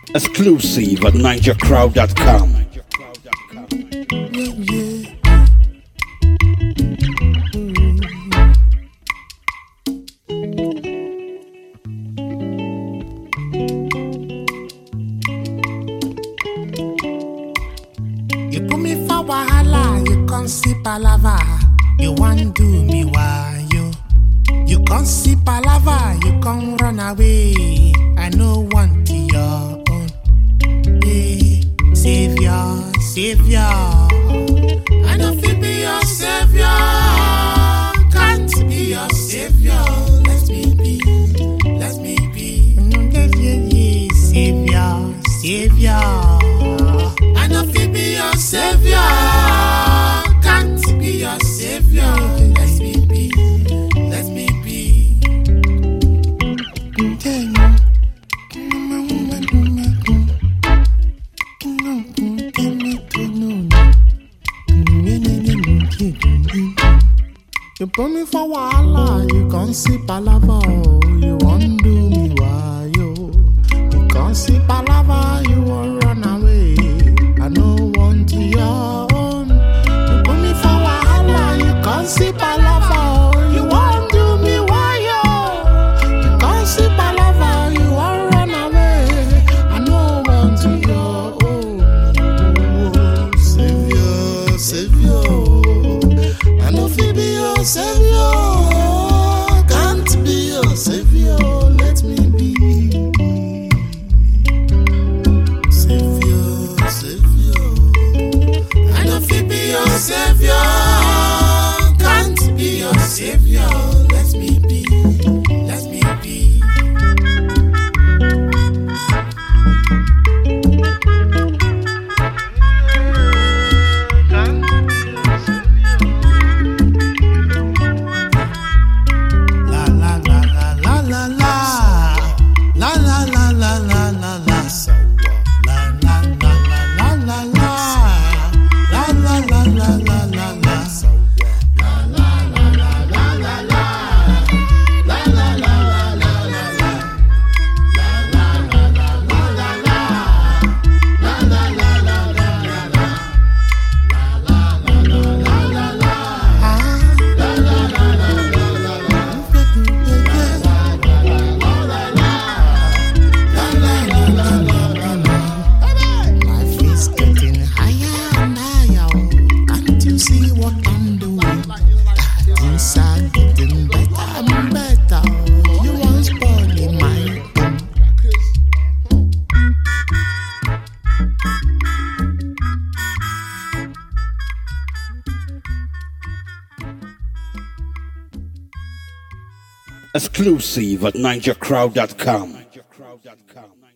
Exclusive at NigerCrowd.com. You put me for wahala, you can't see palava. You want do me why you can't see palava, you can't run away. I know want your own. Hey, savior, savior. I don't feel be your savior. Can't be your savior. Let me be, let me be. Savior, savior. I don't feel be your savior. Can't be your savior. Let me be, let me be. You put me for wahala, you can't see palava. You want do me why you can't see palava, you won't run away. I know want your own. You put me for wahala, you can't see palava. You want do me why you can't see palava, you won't run away. I know want your own. Savior, savior. I know fi be your savior, can't be your savior. Let me be savior, savior. I know fi be your savior, can't be your savior. Let me be, let me be. Exclusive at NigerCrowd.com.